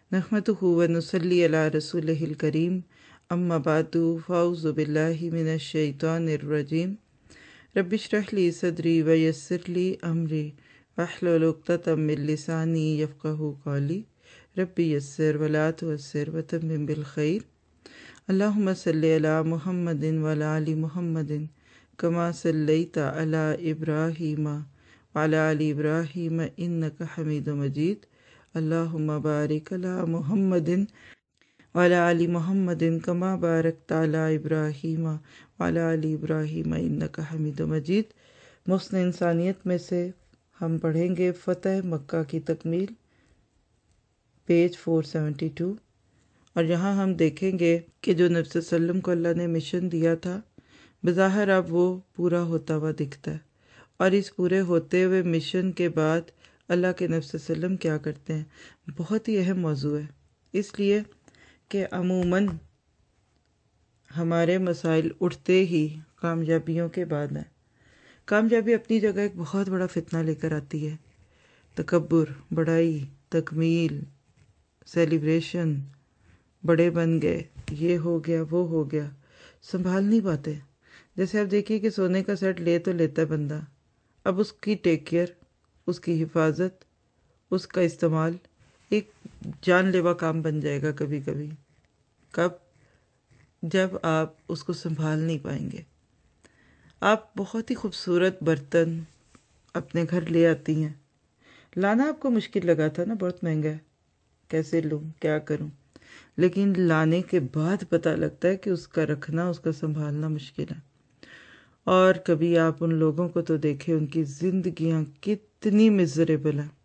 नहमदुहु व नुसल्ली अला रसूलिहिल करीम अम्मा बादु फ़ाऊज़ु बिल्लाहि मिनश शैतानिर रजीम रब्बि इश्रह ली सदरी व यस्सिर ली अमरी वहलुल उक़दतम मिन लिसानी यफ़क़हू क़ौली रब्बि यस्सिर व ला तुअस्सिर व तम्मिम बिल खैर अल्लाहुम्मा सल्लि अला मुहम्मदिन व अला आलि मुहम्मदिन कमा सल्लैता अला इब्राहीम व अला आलि इब्राहीम इन्नका हमीदुम मजीद अल्लाहुम्मा बारिक अला मुहम्मदिन व अला आलि मुहम्मदिन कमा बारकता अला इब्राहीम व अला आलि इब्राहीम इन्नका हमीदुम मजीद। मुस्लिम इंसानियत में से हम पढ़ेंगे फ़तह मक्का की तकमील, पेज 472, और यहाँ हम देखेंगे कि जो नबी सल्लल्लाहु अलैहि वसल्लम को अल्लाह ने मिशन दिया था बज़ाहिर अब वो पूरा होता हुआ दिखता है। और इस पूरे होते हुए मिशन के बाद अल्लाह के नबी सल्लल्लाहु अलैहि वसल्लम क्या करते हैं, बहुत ही अहम मौजू है, इसलिए कि अमूमन हमारे मसाइल उठते ही कामयाबियों के बाद हैं। कामयाबी अपनी जगह एक बहुत बड़ा फितना लेकर आती है, तकब्बुर, बड़ाई, तकमील, सेलिब्रेशन, बड़े बन गए, ये हो गया वो हो गया, संभाल नहीं पाते। जैसे आप देखिए कि सोने का सेट ले तो लेता है बंदा, अब उसकी टेक केयर, उसकी हिफाजत, उसका इस्तेमाल एक जानलेवा काम बन जाएगा कभी कभी। कब? जब आप उसको संभाल नहीं पाएंगे। आप बहुत ही खूबसूरत बर्तन अपने घर ले आती हैं, लाना आपको मुश्किल लगा था ना, बहुत महंगा है, कैसे लूँ, क्या करूँ, लेकिन लाने के बाद पता लगता है कि उसका रखना, उसका संभालना मुश्किल है। और कभी आप उन लोगों को तो देखें, उनकी जिंदगियां कितनी मिजरेबल हैं,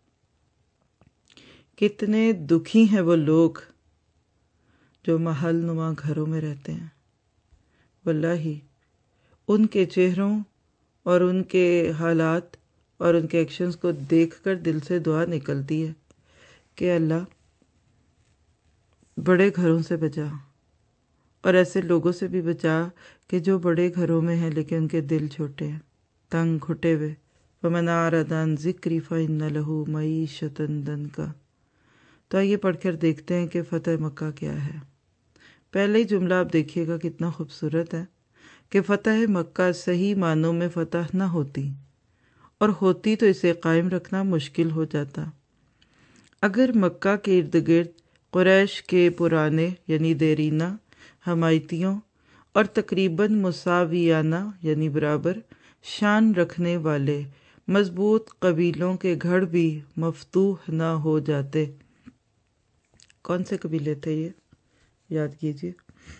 कितने दुखी हैं वो लोग जो महल नुमा घरों में रहते हैं। वल्लाही उनके चेहरों और उनके हालात और उनके एक्शंस को देखकर दिल से दुआ निकलती है कि अल्लाह बड़े घरों से बचा और ऐसे लोगों से भी बचा कि जो बड़े घरों में हैं लेकिन उनके दिल छोटे हैं, तंग घुटे हुए। वमन आरदान ज़िक्री फ़इन्न लहू मईशतन दनका। तो आइए पढ़कर देखते हैं कि फ़तह मक्का क्या है। पहले ही जुमला आप देखिएगा कितना खूबसूरत है कि फ़तह मक्का सही मानों में फ़तह न होती, और होती तो इसे कायम रखना मुश्किल हो जाता। अगर मक्का के इर्द गिर्द कुरैश के पुराने यानी देरीना हमायतियों और तकरीबन मुसावियाना यानी बराबर शान रखने वाले मजबूत कबीलों के घर भी मफतूह न हो जाते। कौन से कबीले थे ये, याद कीजिए।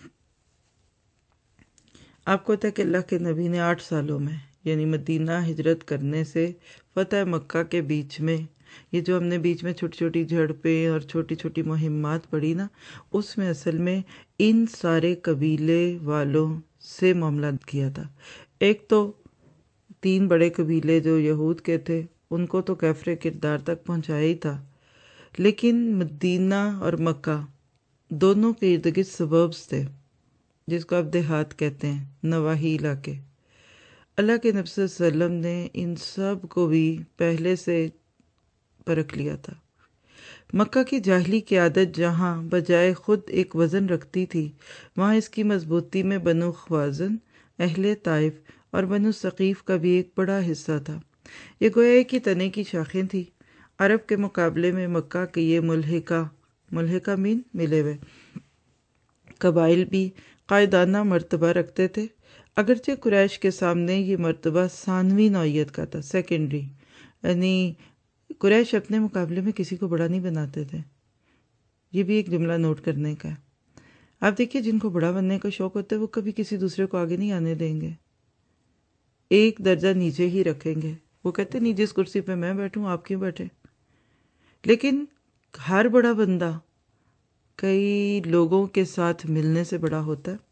आपको पता है कि अल्लाह के नबी ने 8 सालों में यानी मदीना हिजरत करने से फ़तह मक्का के बीच में, ये जो हमने बीच में छोटी छोटी झड़पें और छोटी छोटी मुहिम्मात पड़ी ना, उसमें असल में इन सारे कबीले वालों से मामला किया था। एक तो 3 बड़े कबीले जो यहूद के थे, उनको तो कैफरे किरदार तक पहुंचाया ही था, लेकिन मदीना और मक्का दोनों के इर्द गिर्द सबब्स थे, जिसको आप देहात कहते हैं, नवाही इलाके। अल्लाह के नबी सल्लल्लाहु अलैहि वसल्लम ने इन सब को भी पहले से परख लिया था। मक्का की जाहली की आदत जहाँ बजाय खुद एक वज़न रखती थी, वहाँ इसकी मजबूती में बनु ख्वाज़न, अहले ताइफ और बनु सकीफ का भी एक बड़ा हिस्सा था। ये गोया एक ही तने की शाखें थी। अरब के मुकाबले में मक्का के ये मुल्हिका मीन मिले हुए कबाइल भी कायदाना मर्तबा रखते थे, अगरचे कुरैश के सामने ये मर्तबा सानवी नौयत का था, सेकेंडरी, यानी कुरैश अपने मुकाबले में किसी को बड़ा नहीं बनाते थे। ये भी एक जुमला नोट करने का है। आप देखिए, जिनको बड़ा बनने का शौक होता है वो कभी किसी दूसरे को आगे नहीं आने देंगे, एक दर्जा नीचे ही रखेंगे। वो कहते नहीं, जिस कुर्सी पे मैं बैठूं आप क्यों बैठे। लेकिन हर बड़ा बंदा कई लोगों के साथ मिलने से बड़ा होता है।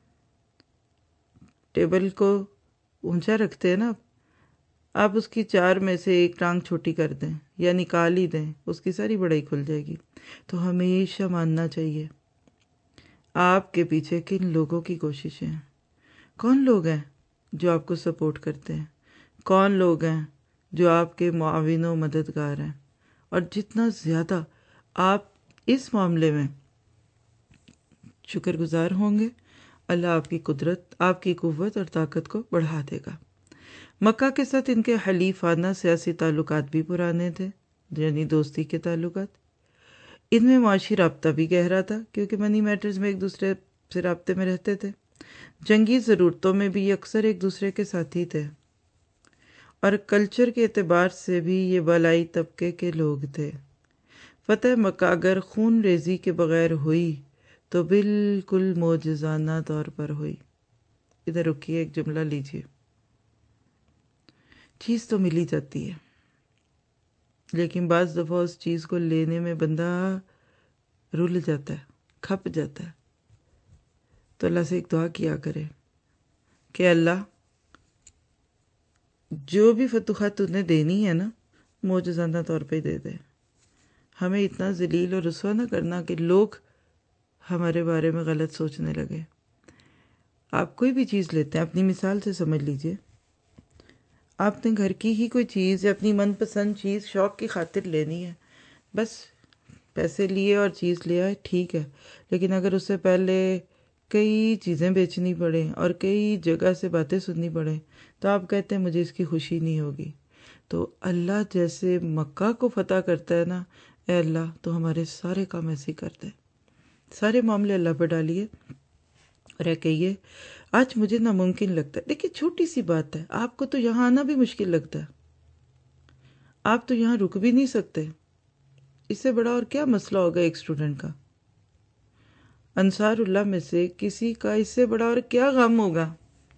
टेबल को ऊंचा रखते हैं ना, आप उसकी 4 में से एक टांग छोटी कर दें या निकाल ही दें, उसकी सारी बड़ाई खुल जाएगी। तो हमेशा मानना चाहिए आपके पीछे किन लोगों की कोशिशें हैं, कौन लोग हैं जो आपको सपोर्ट करते हैं, कौन लोग हैं जो आपके मुआविन व मददगार हैं। और जितना ज़्यादा आप اس معاملے میں شکر گزار ہوں گے، اللہ آپ کی قدرت، آپ کی قوت اور طاقت کو بڑھا دے گا۔ مکہ کے ساتھ ان کے حلیفانہ سیاسی تعلقات بھی پرانے تھے، یعنی دوستی کے تعلقات۔ ان میں معاشی رابطہ بھی گہرا تھا، کیونکہ منی میٹرز میں ایک دوسرے سے رابطے میں رہتے تھے۔ جنگی ضرورتوں میں بھی اکثر ایک دوسرے کے ساتھی تھے، اور کلچر کے اعتبار سے بھی یہ بالائی طبقے کے لوگ تھے۔ فتح مکہ اگر خون ریزی کے بغیر ہوئی تو بالکل معجزانہ طور پر ہوئی۔ ادھر رکیے، ایک جملہ لیجیے۔ چیز تو مل ہی جاتی ہے، لیکن بعض دفعہ اس چیز کو لینے میں بندہ رل جاتا ہے، کھپ جاتا ہے۔ تو اللہ سے ایک دعا کیا کرے کہ اللہ جو بھی فتوحات تو نے دینی ہے نا، معجزانہ طور پہ دے دے۔ ہمیں اتنا ذلیل اور رسوا نہ کرنا کہ لوگ ہمارے بارے میں غلط سوچنے لگے۔ آپ کوئی بھی چیز لیتے ہیں، اپنی مثال سے سمجھ لیجئے۔ آپ نے گھر کی ہی کوئی چیز یا اپنی من پسند چیز شوق کی خاطر لینی ہے، بس پیسے لیے اور چیز لے آئے، ٹھیک ہے۔ لیکن اگر اس سے پہلے کئی چیزیں بیچنی پڑیں اور کئی جگہ سے باتیں سننی پڑیں تو آپ کہتے ہیں مجھے اس کی خوشی نہیں ہوگی۔ تو اللہ جیسے مکہ کو فتح کرتا ہے نا، اے اللہ تو ہمارے سارے کام ایسے ہی کر دے، سارے معاملے اللہ پہ ڈالیے اور یہ کہیے آج مجھے ناممکن لگتا ہے۔ دیکھیے چھوٹی سی بات ہے، آپ کو تو یہاں آنا بھی مشکل لگتا ہے، آپ تو یہاں رک بھی نہیں سکتے، اس سے بڑا اور کیا مسئلہ ہوگا ایک اسٹوڈنٹ کا؟ انصار اللہ میں سے کسی کا اس سے بڑا اور کیا غم ہوگا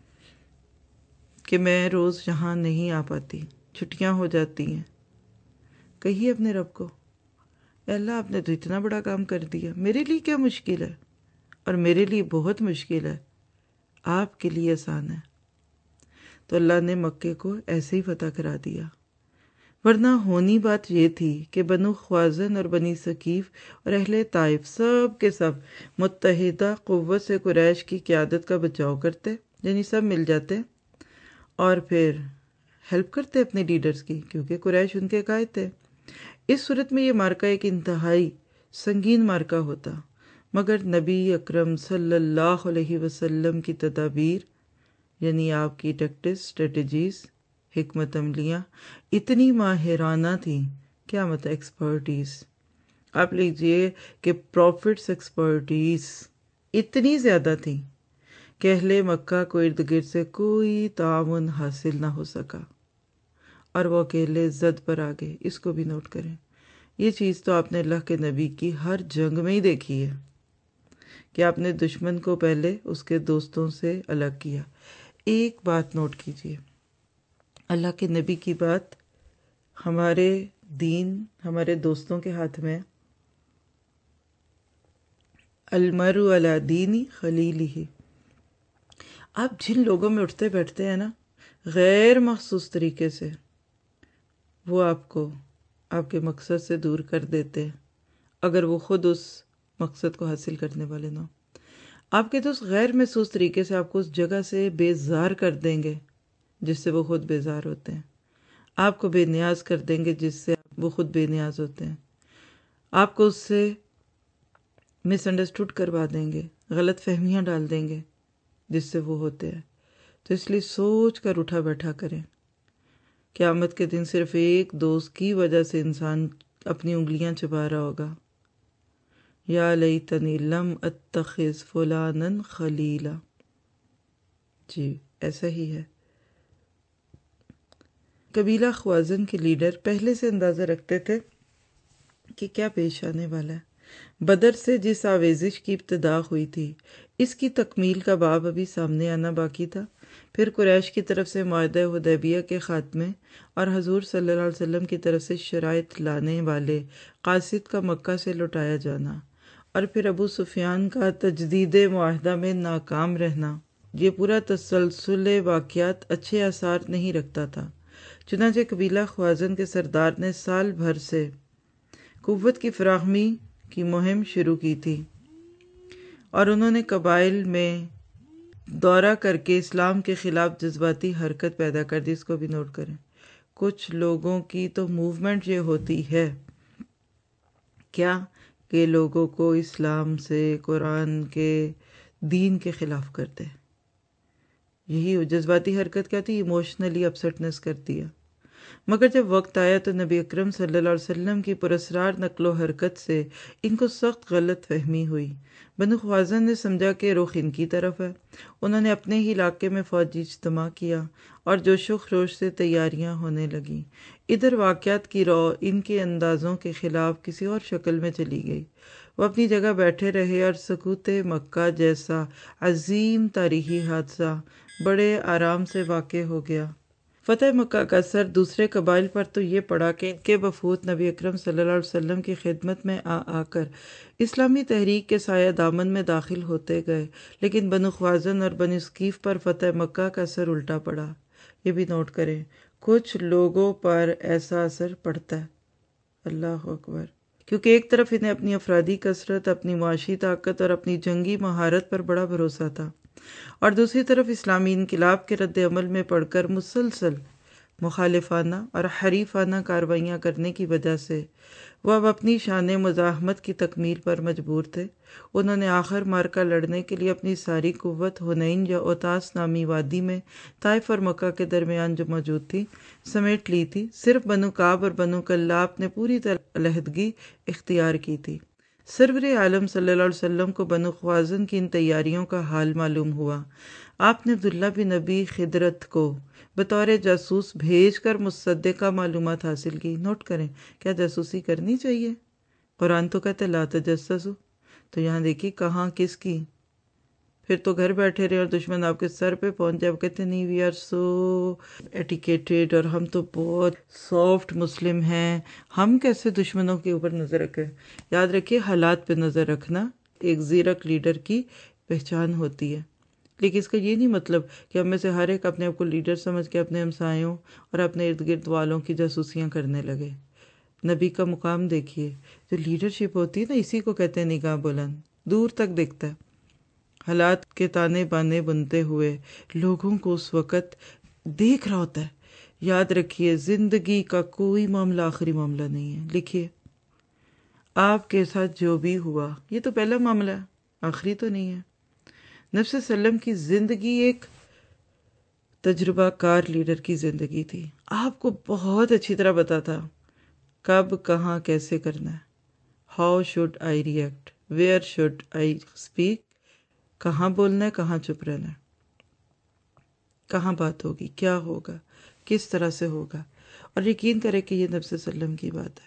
کہ میں روز یہاں نہیں آ پاتی، چھٹیاں ہو جاتی ہیں۔ کہیے اپنے رب کو، اے اللہ آپ نے تو اتنا بڑا کام کر دیا، میرے لیے کیا مشکل ہے؟ اور میرے لیے بہت مشکل ہے، آپ کے لیے آسان ہے۔ تو اللہ نے مکے کو ایسے ہی فتح کرا دیا، ورنہ ہونی بات یہ تھی کہ بنو خوازن اور بنی ثقیف اور اہل طائف سب کے سب متحدہ قوت سے قریش کی قیادت کا بچاؤ کرتے، یعنی سب مل جاتے اور پھر ہیلپ کرتے اپنے لیڈرز کی، کیونکہ قریش ان کے قائد تھے۔ اس صورت میں یہ مارکہ ایک انتہائی سنگین مارکہ ہوتا، مگر نبی اکرم صلی اللہ علیہ وسلم کی تدابیر، یعنی آپ کی ٹیکٹس، اسٹریٹجیز، حکمت عملیاں اتنی ماہرانہ تھیں، کیا مطلب ایکسپرٹیز، آپ لیجئے کہ پروفٹس ایکسپرٹیز اتنی زیادہ تھی کہ اہل مکہ کو ارد گرد سے کوئی تعاون حاصل نہ ہو سکا اور وہ اکیلے زد پر آ گئے۔ اس کو بھی نوٹ کریں، یہ چیز تو آپ نے اللہ کے نبی کی ہر جنگ میں ہی دیکھی ہے کہ آپ نے دشمن کو پہلے اس کے دوستوں سے الگ کیا۔ ایک بات نوٹ کیجئے، اللہ کے نبی کی بات، ہمارے دین ہمارے دوستوں کے ہاتھ میں، المرء علی دین خلیلہ۔ آپ جن لوگوں میں اٹھتے بیٹھتے ہیں نا غیر مخصوص طریقے سے، وہ آپ کو آپ کے مقصد سے دور کر دیتے ہیں، اگر وہ خود اس مقصد کو حاصل کرنے والے نہ ہوں۔ آپ کے دوست غیر محسوس طریقے سے آپ کو اس جگہ سے بیزار کر دیں گے جس سے وہ خود بیزار ہوتے ہیں، آپ کو بے نیاز کر دیں گے جس سے وہ خود بے نیاز ہوتے ہیں، آپ کو اس سے مس انڈرسٹوڈ کروا دیں گے، غلط فہمیاں ڈال دیں گے جس سے وہ ہوتے ہیں۔ تو اس لیے سوچ کر اٹھا بیٹھا کریں، قیامت کے دن صرف ایک دوست کی وجہ سے انسان اپنی انگلیاں چبا رہا ہوگا، یا لیتنی لم اتخذ فلانا خلیلا۔ جی ایسا ہی ہے۔ قبیلہ خوازن کے لیڈر پہلے سے اندازہ رکھتے تھے کہ کیا پیش آنے والا ہے۔ بدر سے جس آویزش کی ابتدا ہوئی تھی، اس کی تکمیل کا باب ابھی سامنے آنا باقی تھا۔ پھر قریش کی طرف سے معاہدہ حدیبیہ کے خاتمے اور حضور صلی اللہ علیہ وسلم کی طرف سے شرائط لانے والے قاصد کا مکہ سے لوٹایا جانا، اور پھر ابو سفیان کا تجدید معاہدہ میں ناکام رہنا۔ یہ پورا تسلسل واقعات اچھے آثار نہیں رکھتا تھا۔ چنانچہ قبیلہ خوازن کے سردار نے سال بھر سے قوت کی فراہمی کی مہم شروع کی تھی، اور انہوں نے قبائل میں دورہ کر کے اسلام کے خلاف جذباتی حرکت پیدا کر دی۔ اس کو بھی نوٹ کریں، کچھ لوگوں کی تو موومنٹ یہ ہوتی ہے کیا کہ لوگوں کو اسلام سے، قرآن کے، دین کے خلاف کر دے. یہی جذباتی حرکت کیا تھی؟ ایموشنلی اپسٹنس کرتی ہے. مگر جب وقت آیا تو نبی اکرم صلی اللہ علیہ وسلم کی پراسرار نقل و حرکت سے ان کو سخت غلط فہمی ہوئی. بنو خوازن نے سمجھا کہ رخ ان کی طرف ہے. انہوں نے اپنے ہی علاقے میں فوجی اجتماع کیا اور جوش و خروش سے تیاریاں ہونے لگیں. ادھر واقعات کی رو ان کے اندازوں کے خلاف کسی اور شکل میں چلی گئی. وہ اپنی جگہ بیٹھے رہے اور سقوط مکہ جیسا عظیم تاریخی حادثہ بڑے آرام سے واقع ہو گیا. فتح مکہ کا اثر دوسرے قبائل پر تو یہ پڑا کہ ان کے وفود نبی اکرم صلی اللہ علیہ وسلم کی خدمت میں آ کر اسلامی تحریک کے سایہ دامن میں داخل ہوتے گئے، لیکن بنو خوازن اور بنو ثقیف پر فتح مکہ کا اثر الٹا پڑا. یہ بھی نوٹ کریں، کچھ لوگوں پر ایسا اثر پڑتا ہے. اللہ اکبر. کیونکہ ایک طرف انہیں اپنی افرادی کثرت، اپنی معاشی طاقت اور اپنی جنگی مہارت پر بڑا بھروسہ تھا، اور دوسری طرف اسلامی انقلاب کے رد عمل میں پڑھ کر مسلسل مخالفانہ اور حریفانہ کارروائیاں کرنے کی وجہ سے وہ اب اپنی شان مزاحمت کی تکمیل پر مجبور تھے. انہوں نے آخر مارکا لڑنے کے لیے اپنی ساری قوت حنین یا اوتاس نامی وادی میں طائف اور مکہ کے درمیان جو موجود تھی سمیٹ لی تھی. صرف بنو کعب اور بنو کلاب نے پوری طرح علیحدگی اختیار کی تھی. سرور عالم صلی اللہ علیہ وسلم کو بنو خوازن کی ان تیاریوں کا حال معلوم ہوا. آپ نے عبداللہ بن ابی خدرت کو بطور جاسوس بھیج کر مصدقہ معلومات حاصل کی. نوٹ کریں، کیا جاسوسی کرنی چاہیے؟ قرآن تو کہتے لا تجسسوا، تو یہاں دیکھیے کہاں کس کی. پھر تو گھر بیٹھے رہے اور دشمن آپ کے سر پہ پہنچ جائے. کہتے نہیں وی آر سو ایٹیکیٹڈ اور ہم تو بہت سافٹ مسلم ہیں، ہم کیسے دشمنوں کے اوپر نظر رکھیں. یاد رکھیے حالات پہ نظر رکھنا ایک زیرک لیڈر کی پہچان ہوتی ہے. لیکن اس کا یہ نہیں مطلب کہ ہم میں سے ہر ایک اپنے آپ کو لیڈر سمجھ کے اپنے ہمسایوں اور اپنے ارد گرد والوں کی جاسوسیاں کرنے لگے. نبی کا مقام دیکھیے. جو لیڈرشپ ہوتی ہے نا، اسی کو کہتے ہیں نگاہ بلند، دور تک دیکھتا ہے. حالات کے تانے بانے بنتے ہوئے لوگوں کو اس وقت دیکھ رہا ہوتا ہے. یاد رکھیے زندگی کا کوئی معاملہ آخری معاملہ نہیں ہے. لکھیے آپ کے ساتھ جو بھی ہوا یہ تو پہلا معاملہ ہے، آخری تو نہیں ہے. نبی صلی اللہ علیہ وسلم کی زندگی ایک تجربہ کار لیڈر کی زندگی تھی. آپ کو بہت اچھی طرح پتا تھا کب کہاں کیسے کرنا ہے. How should I react, where should I speak, کہاں بولنا ہے، کہاں چپ رہنا ہے، کہاں بات ہوگی، کیا ہوگا، کس طرح سے ہوگا. اور یقین کرے کہ یہ نبی صلی اللہ علیہ وسلم کی بات ہے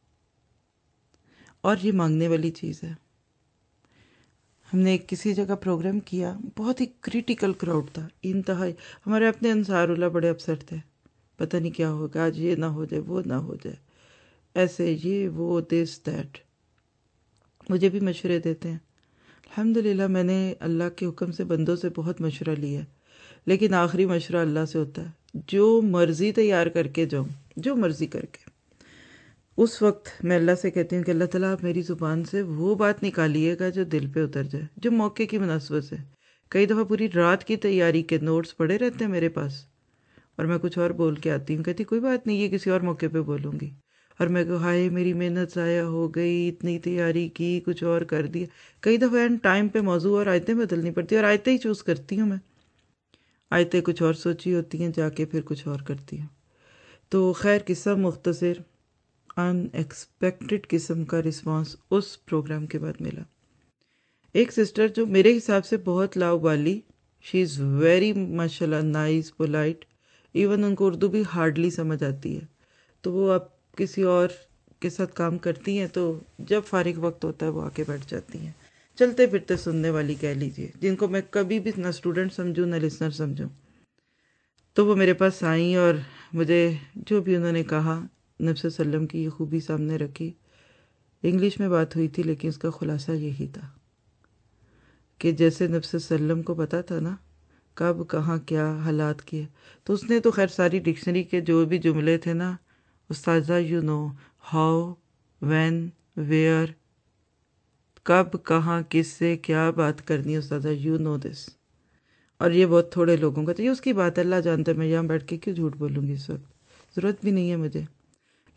اور یہ مانگنے والی چیز ہے. ہم نے کسی جگہ پروگرام کیا، بہت ہی کریٹیکل کراؤڈ تھا، انتہائی. ہمارے اپنے انصار اللہ بڑے اپسٹ تھے، پتہ نہیں کیا ہوگا، آج یہ نہ ہو جائے، وہ نہ ہو جائے، ایسے یہ وہ دس دیٹ. مجھے بھی مشورے دیتے ہیں. الحمدللہ میں نے اللہ کے حکم سے بندوں سے بہت مشورہ لیا، لیکن آخری مشورہ اللہ سے ہوتا ہے. جو مرضی تیار کر کے جاؤں، جو مرضی کر کے. اس وقت میں اللہ سے کہتی ہوں کہ اللہ تعالیٰ آپ میری زبان سے وہ بات نکالیے گا جو دل پہ اتر جائے، جو موقع کی مناسبت سے. کئی دفعہ پوری رات کی تیاری کے نوٹس پڑے رہتے ہیں میرے پاس اور میں کچھ اور بول کے آتی ہوں. کہتی کوئی بات نہیں، یہ کسی اور موقع پہ بولوں گی. اور میں کہ ہائے میری محنت ضائع ہو گئی، اتنی تیاری کی، کچھ اور کر دیا. کئی دفعہ اینڈ ٹائم پہ موضوع اور آیتیں بدلنی پڑتی ہیں، اور آیتیں ہی چوز کرتی ہوں میں. آیتیں کچھ اور سوچی ہوتی ہیں، جا کے پھر کچھ اور کرتی ہوں. تو خیر قصہ مختصر، ان ایکسپیکٹڈ قسم کا رسپانس اس پروگرام کے بعد ملا. ایک سسٹر جو میرے حساب سے بہت لاؤبالی، شی از ویری ماشاء اللہ نائس، پولائٹ، ایون ان کو اردو بھی ہارڈلی سمجھ آتی ہے. تو وہ اب کسی اور کے ساتھ کام کرتی ہیں تو جب فارغ وقت ہوتا ہے وہ آ کے بیٹھ جاتی ہیں. چلتے پھرتے سننے والی کہہ لیجیے، جن کو میں کبھی بھی نہ اسٹوڈنٹ سمجھوں نہ لسنر سمجھوں. تو وہ میرے پاس آئیں اور مجھے جو بھی انہوں نے کہا نبی صلی اللہ علیہ وسلم کی یہ خوبی سامنے رکھی. انگلش میں بات ہوئی تھی لیکن اس کا خلاصہ یہی تھا کہ جیسے نبی صلی اللہ علیہ وسلم کو پتا تھا نا کب کہاں کیا حالات کیے، تو اس نے تو خیر ساری ڈکشنری کے جو بھی جملے تھے نا، استاذہ you know how, when, where, کب کہاں کس سے کیا بات کرنی ہے، استاذہ یو نو دس. اور یہ بہت تھوڑے لوگوں کا تو یہ اس کی بات اللہ جانتا ہے. میں یہاں بیٹھ کے کیوں جھوٹ بولوں گی، اس وقت ضرورت بھی نہیں ہے مجھے.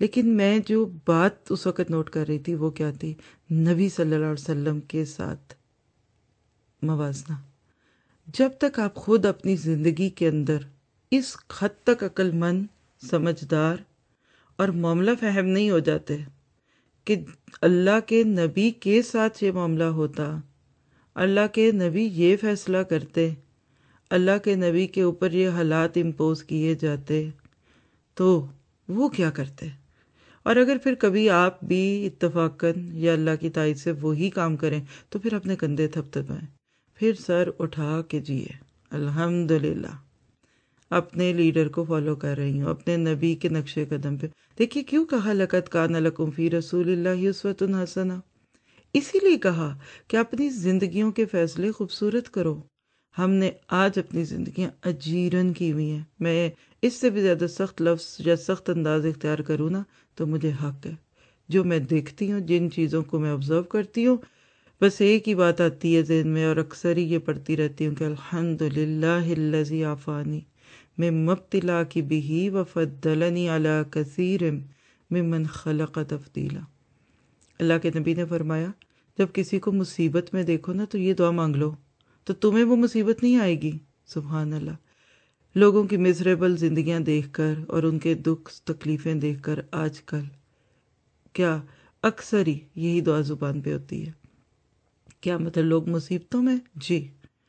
لیکن میں جو بات اس وقت نوٹ کر رہی تھی وہ کیا تھی؟ نبی صلی اللہ علیہ وسلم کے ساتھ موازنہ. جب تک آپ خود اپنی زندگی کے اندر اس حد تک عقل مند، سمجھدار اور معاملہ فہم نہیں ہو جاتے کہ اللہ کے نبی کے ساتھ یہ معاملہ ہوتا، اللہ کے نبی یہ فیصلہ کرتے، اللہ کے نبی کے اوپر یہ حالات امپوز کیے جاتے، تو وہ کیا کرتے؟ اور اگر پھر کبھی آپ بھی اتفاقاً یا اللہ کی تائید سے وہی کام کریں تو پھر اپنے کندھے تھپتھپائیں، پھر سر اٹھا کے جیے الحمدللہ اپنے لیڈر کو فالو کر رہی ہوں، اپنے نبی کے نقش قدم پہ. دیکھیے کیوں کہا لقد کان لکم فی رسول اللہ اسوۃ حسنہ، اسی لیے کہا کہ اپنی زندگیوں کے فیصلے خوبصورت کرو. ہم نے آج اپنی زندگیاں اجیرن کی ہوئی ہیں. میں اس سے بھی زیادہ سخت لفظ یا سخت انداز اختیار کروں نا تو مجھے حق ہے. جو میں دیکھتی ہوں، جن چیزوں کو میں آبزرو کرتی ہوں، بس ایک ہی بات آتی ہے ذہن میں اور اکثر ہی یہ پڑھتی رہتی ہوں کہ الحمدللہ الذی عافانی مما ابتلاک بہ وفضلنی علی کثیر ممن خلق تفضیلا. اللہ کے نبی نے فرمایا جب کسی کو مصیبت میں دیکھو نا تو یہ دعا مانگ لو تو تمہیں وہ مصیبت نہیں آئے گی. سبحان اللہ. لوگوں کی میزریبل زندگیاں دیکھ کر اور ان کے دکھ تکلیفیں دیکھ کر آج کل کیا اکثر ہی یہی دعا زبان پہ ہوتی ہے. کیا مطلب لوگ مصیبتوں میں؟ جی.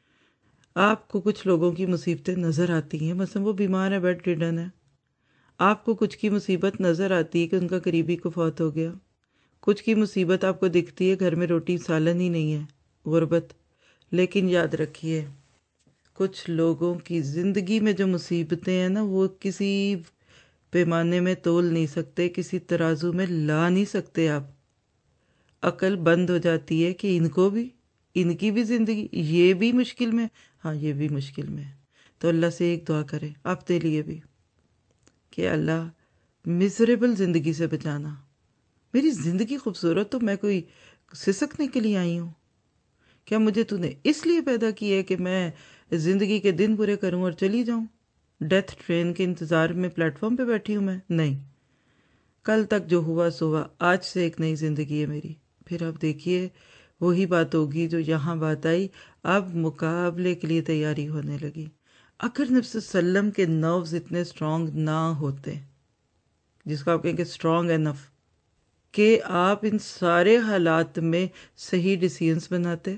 آپ کو کچھ لوگوں کی مصیبتیں نظر آتی ہیں، مثلا وہ بیمار ہے، بیڈ ریڈن ہے. آپ کو کچھ کی مصیبت نظر آتی ہے کہ ان کا قریبی کو فوت ہو گیا. کچھ کی مصیبت آپ کو دکھتی ہے گھر میں روٹی سالن ہی نہیں ہے، غربت. لیکن یاد رکھیے کچھ لوگوں کی زندگی میں جو مصیبتیں ہیں نا وہ کسی پیمانے میں تول نہیں سکتے، کسی ترازو میں لا نہیں سکتے آپ. عقل بند ہو جاتی ہے کہ ان کو بھی، ان کی بھی زندگی یہ بھی مشکل میں، ہاں یہ بھی مشکل میں. تو اللہ سے ایک دعا کرے اپنے لیے بھی کہ اللہ مزریبل زندگی سے بچانا. میری زندگی خوبصورت تو میں کوئی سسکنے کے لیے آئی ہوں؟ کیا مجھے تو نے اس لیے پیدا کی ہے کہ میں زندگی کے دن پورے کروں اور چلی جاؤں؟ ڈیتھ ٹرین کے انتظار میں پلیٹ فارم پہ بیٹھی ہوں میں؟ نہیں. کل تک جو ہوا سو ہوا، آج سے ایک نئی زندگی ہے میری. پھر آپ دیکھیے وہی بات ہوگی جو یہاں بات آئی، اب مقابلے کے لیے تیاری ہونے لگی. اگر نبی صلی اللہ علیہ وسلم کے نروز اتنے اسٹرانگ نہ ہوتے، جس کو آپ کہیں کہ اسٹرانگ انف، کہ آپ ان سارے حالات میں صحیح ڈیسیژنز بناتے،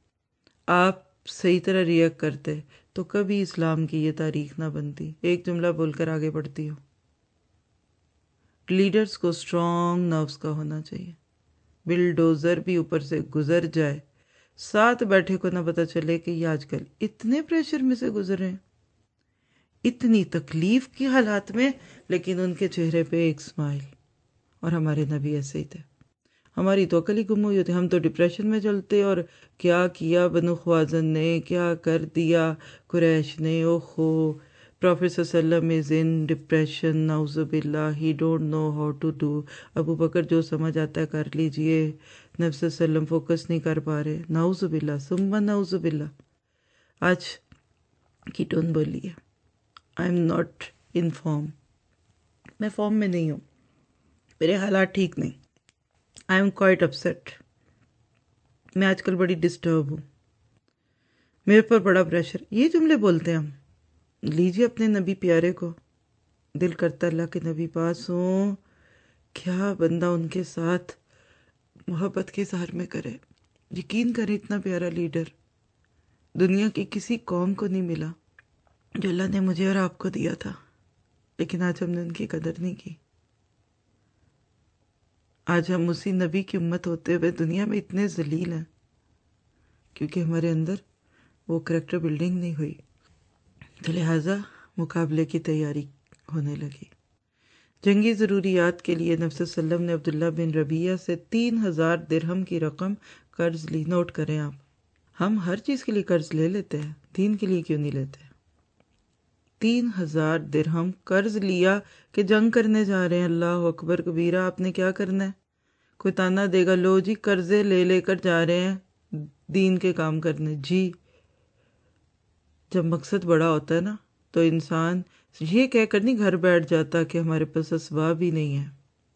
آپ صحیح طرح ریئیکٹ کرتے، تو کبھی اسلام کی یہ تاریخ نہ بنتی. ایک جملہ بول کر آگے بڑھتی ہوں. لیڈرز کو اسٹرانگ نروز کا ہونا چاہیے. بلڈوزر بھی اوپر سے گزر جائے، ساتھ بیٹھے کو نہ پتہ چلے کہ یہ آج کل اتنے پریشر میں سے گزر رہے ہیں، اتنی تکلیف کی حالات میں، لیکن ان کے چہرے پہ ایک اسمائل. اور ہمارے نبی ایسے ہی تھے. ہماری تو عقل ہی گم ہوئی ہوتی، ہم تو ڈپریشن میں چلتے اور کیا کیا بنو خوازن نے، کیا کر دیا قریش نے، اوہو پروفیٹ صلی اللہ علیہ وسلم از ان ڈپریشن، نعوذ باللہ، he don't know how to do. Abu Bakr جو سمجھ آتا ہے کر لیجئے، نبی صلی اللہ علیہ وسلم فوکس نہیں کر پا رہے، نعوذ باللہ ثم نعوذ باللہ. آج کی ٹون بولی ہے I am not in form, میں فارم میں نہیں ہوں، میرے حالات ٹھیک نہیں، آئی ایم کوائٹ اپسیٹ، میں آج کل بڑی ڈسٹرب ہوں، میرے پر بڑا پریشر. یہ جملے بولتے ہیں ہم. لیجیے اپنے نبی پیارے کو، دل کرتا اللہ کے نبی پاس ہوں، کیا بندہ ان کے ساتھ محبت کے اظہار میں کرے. یقین کرے اتنا پیارا لیڈر دنیا کی کسی قوم کو نہیں ملا جو اللہ نے مجھے اور آپ کو دیا تھا، لیکن آج ہم نے ان کی قدر نہیں کی. آج ہم اسی نبی کی امت ہوتے ہوئے دنیا میں اتنے ذلیل ہیں کیونکہ ہمارے اندر وہ کریکٹر بلڈنگ نہیں ہوئی. تو لہٰذا مقابلے کی تیاری ہونے لگی. جنگی ضروریات کے لیے نبی صلی اللہ علیہ وسلم نے عبداللہ بن ربیعہ سے 3000 درہم کی رقم قرض لی. نوٹ کریں آپ، ہم ہر چیز کے لیے قرض لے لیتے ہیں، دین کے لیے کیوں نہیں لیتے؟ 3000 درہم قرض لیا کہ جنگ کرنے جا رہے ہیں. اللہ اکبر کبیرہ. آپ نے کیا کرنا ہے؟ کوئی تانا دے گا لو جی قرضے لے لے کر جا رہے ہیں دین کے کام کرنے. جی جب مقصد بڑا ہوتا ہے نا تو انسان یہ کہہ کر نہیں گھر بیٹھ جاتا کہ ہمارے پاس اسباب ہی نہیں ہے.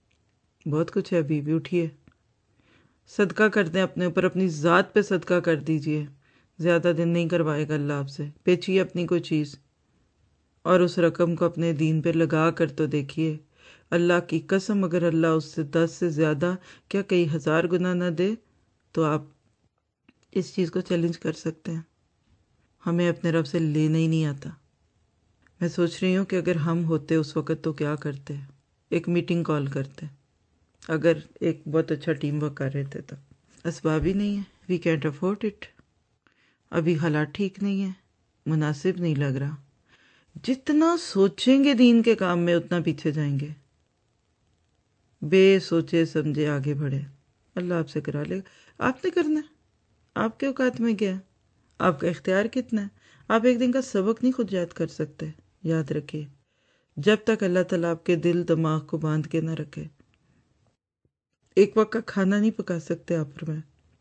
بہت کچھ ہے ابھی بھی، اٹھیے صدقہ کر دیں اپنے اوپر، اپنی ذات پہ صدقہ کر دیجئے، زیادہ دن نہیں کروائے گا اللہ آپ سے. بیچیے اپنی کوئی چیز اور اس رقم کو اپنے دین پہ لگا کر تو دیکھیے. اللہ کی قسم اگر اللہ اس سے 10 سے زیادہ کیا کئی ہزار گنا نہ دے تو آپ اس چیز کو چیلنج کر سکتے ہیں. ہمیں اپنے رب سے لینا ہی نہیں آتا. میں سوچ رہی ہوں کہ اگر ہم ہوتے اس وقت تو کیا کرتے. ایک میٹنگ کال کرتے اگر ایک بہت اچھا ٹیم ورک کر رہے تھے تو. اسباب ہی نہیں ہے. We can't afford it. ابھی حالات ٹھیک نہیں ہے، مناسب نہیں لگ رہا. جتنا سوچیں گے دین کے کام میں اتنا پیچھے جائیں گے. بے سوچے سمجھے آگے بڑھے. اللہ آپ سے کرا لے گا. آپ نے کرنا ہے. آپ کے اوقات میں کیا ہے؟ آپ کا اختیار کتنا ہے؟ آپ ایک دن کا سبق نہیں خود یاد کر سکتے. یاد رکھیے جب تک اللہ تعالیٰ آپ کے دل دماغ کو باندھ کے نہ رکھے، ایک وقت کا کھانا نہیں پکا سکتے آپ اور میں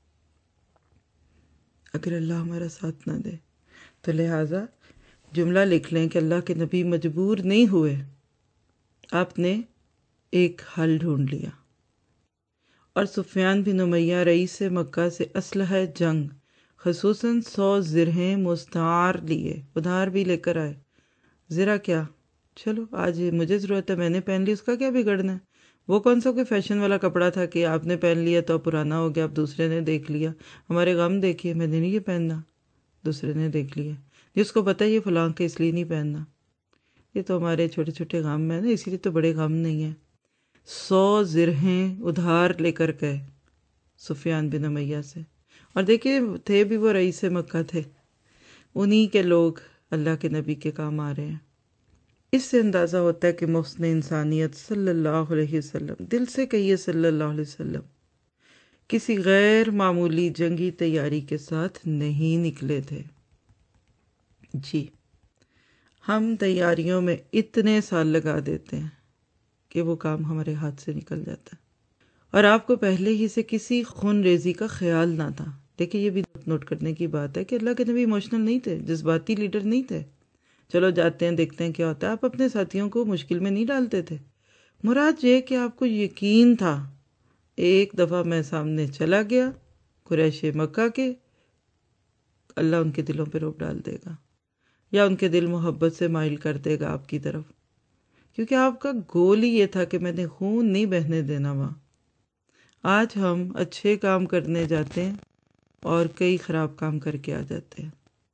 اگر اللہ ہمارا ساتھ نہ دے. تو لہٰذا جملہ لکھ لیں کہ اللہ کے نبی مجبور نہیں ہوئے، آپ نے ایک حل ڈھونڈ لیا. اور سفیان بن امیہ رئیس مکہ سے اسلحہ جنگ خصوصاً 100 زرہیں مستعار لیے، ادھار بھی لے کر آئے. زرہ کیا، چلو آج مجھے ضرورت ہے میں نے پہن لی، اس کا کیا بگڑنا ہے. وہ کون سا کوئی فیشن والا کپڑا تھا کہ آپ نے پہن لیا تو پرانا ہو گیا، اب دوسرے نے دیکھ لیا. ہمارے غم دیکھیے، میں نے نہیں یہ پہننا، دوسرے نے دیکھ لیا. جس کو پتہ ہے یہ فلاں کے اس لیے نہیں پہننا. یہ تو ہمارے چھوٹے چھوٹے غم ہیں نا، اسی لیے تو بڑے غم نہیں ہیں. 100 زرہیں ادھار لے کر گئے سفیان بن امیہ سے. اور دیکھیے تھے بھی وہ رئیس مکہ تھے، انہی کے لوگ اللہ کے نبی کے کام آ رہے ہیں. اس سے اندازہ ہوتا ہے کہ محسن انسانیت صلی اللہ علیہ وسلم، دل سے کہیے صلی اللہ علیہ وسلم، کسی غیر معمولی جنگی تیاری کے ساتھ نہیں نکلے تھے. جی ہم تیاریوں میں اتنے سال لگا دیتے ہیں کہ وہ کام ہمارے ہاتھ سے نکل جاتا ہے، اور آپ کو پہلے ہی سے کسی خون ریزی کا خیال نہ تھا. دیکھیں یہ بھی نوٹ کرنے کی بات ہے کہ اللہ کے نبی ایموشنل نہیں تھے، جذباتی لیڈر نہیں تھے. چلو جاتے ہیں دیکھتے ہیں کیا ہوتا ہے. آپ اپنے ساتھیوں کو مشکل میں نہیں ڈالتے تھے. مراد یہ کہ آپ کو یقین تھا ایک دفعہ میں سامنے چلا گیا قریش مکہ کے، اللہ ان کے دلوں پہ روب ڈال دے گا یا ان کے دل محبت سے مائل کر دے گا آپ کی طرف، کیونکہ آپ کا گول ہی یہ تھا کہ میں نے خون نہیں بہنے دینا وہاں. آج ہم اچھے کام کرنے جاتے ہیں اور کئی خراب کام کر کے آ جاتے ہیں.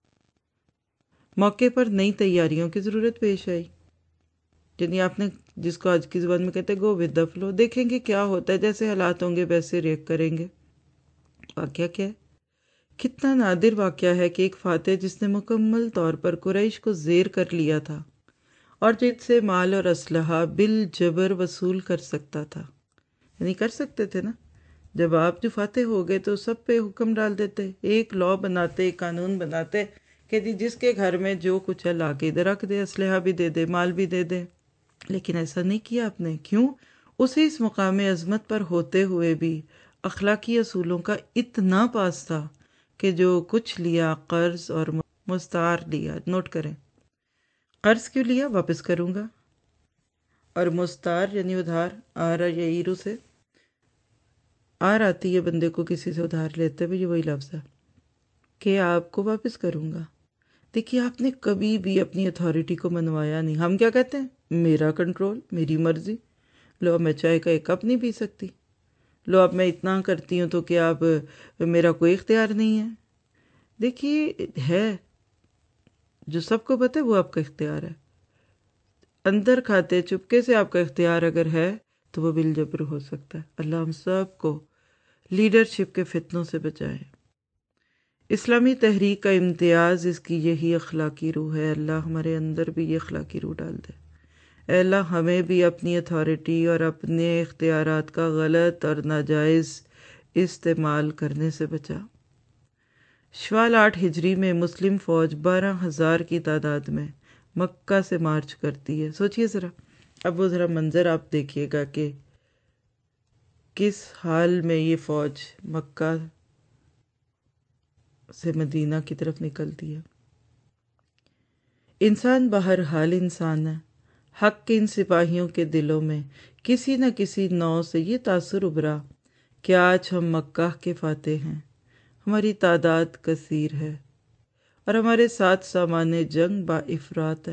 موقع پر نئی تیاریوں کی ضرورت پیش آئی، یعنی آپ نے جس کو آج کی زبان میں کہتے ہیں گو ود دا فلو، دیکھیں گے کیا ہوتا ہے، جیسے حالات ہوں گے ویسے ریئیکٹ کریں گے. واقعہ کیا ہے؟ کتنا نادر واقعہ ہے کہ ایک فاتح جس نے مکمل طور پر قریش کو زیر کر لیا تھا اور جس سے مال اور اسلحہ بالجبر وصول کر سکتا تھا، یعنی کر سکتے تھے نا. جب آپ جو فاتح ہو گئے تو سب پہ حکم ڈال دیتے، ایک لا بناتے، ایک قانون بناتے کہ جس کے گھر میں جو کچھ ہے لا کے ادھر رکھ دے، اسلحہ بھی دے دے، مال بھی دے دے. لیکن ایسا نہیں کیا آپ نے. کیوں؟ اسے اس مقام عظمت پر ہوتے ہوئے بھی اخلاقی اصولوں کا اتنا پاس تھا کہ جو کچھ لیا قرض اور مستعار لیا. نوٹ کریں، قرض کیوں لیا؟ واپس کروں گا. اور مستعار یعنی ادھار. آر یا ایرو سے آر آتی ہے بندے کو کسی سے ادھار لیتے ہوئے، یہ وہی لفظ ہے کہ آپ کو واپس کروں گا. دیکھیے آپ نے کبھی بھی اپنی اتھارٹی کو منوایا نہیں. ہم کیا کہتے ہیں؟ میرا کنٹرول، میری مرضی. لو اب میں چائے کا ایک کپ نہیں پی سکتی. لو اب میں اتنا کرتی ہوں تو کیا اب میرا کوئی اختیار نہیں ہے؟ دیکھیے ہے جو سب کو پتہ ہے وہ آپ کا اختیار ہے. اندر کھاتے چپکے سے آپ کا اختیار اگر ہے تو وہ بالجبر ہو سکتا ہے. اللہ ہم سب کو لیڈرشپ کے فتنوں سے بچائے. اسلامی تحریک کا امتیاز اس کی یہی اخلاقی روح ہے. اللہ ہمارے اندر بھی یہ اخلاقی روح ڈال دے. اے اللہ ہمیں بھی اپنی اتھارٹی اور اپنے اختیارات کا غلط اور ناجائز استعمال کرنے سے بچا. شوال 8 ہجری میں مسلم فوج 12,000 کی تعداد میں مکہ سے مارچ کرتی ہے. سوچئے ذرا، اب وہ ذرا منظر آپ دیکھیے گا کہ کس حال میں یہ فوج مکہ سے مدینہ کی طرف نکلتی ہے. انسان بہرحال انسان ہے، حق کے ان سپاہیوں کے دلوں میں کسی نہ کسی نوع سے یہ تاثر ابھرا کہ آج ہم مکہ کے فاتح ہیں، ہماری تعداد کثیر ہے اور ہمارے ساتھ سامان جنگ با افراط ہے۔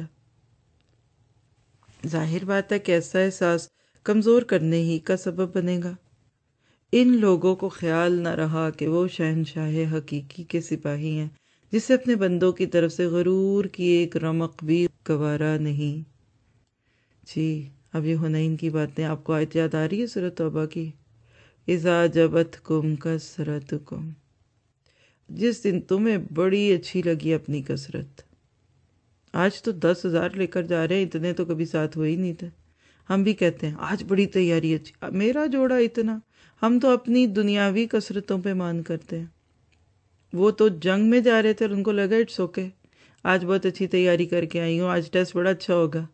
ظاہر بات ہے کہ ایسا احساس کمزور کرنے ہی کا سبب بنے گا۔ ان لوگوں کو خیال نہ رہا کہ وہ شہنشاہ حقیقی کے سپاہی ہیں، جسے اپنے بندوں کی طرف سے غرور کی ایک رمق بھی گوارا نہیں۔ جی اب یہ حنین کی باتیں آپ کو آیت یاد آ رہی ہے سورۃ توبہ کی، اذا جبتکم کثرتکم، جس دن تمہیں بڑی اچھی لگی اپنی کثرت۔ آج تو 10,000 لے کر جا رہے ہیں، اتنے تو کبھی ساتھ ہوئے ہی نہیں تھے۔ ہم بھی کہتے ہیں آج بڑی تیاری اچھی، میرا جوڑا اتنا۔ ہم تو اپنی دنیاوی کثرتوں پہ مان کرتے ہیں۔ وہ تو جنگ میں جا رہے تھے اور ان کو لگا اٹس اوکے، آج بہت اچھی تیاری کر کے آئی ہوں، آج ٹیسٹ بڑا اچھا ہوگا۔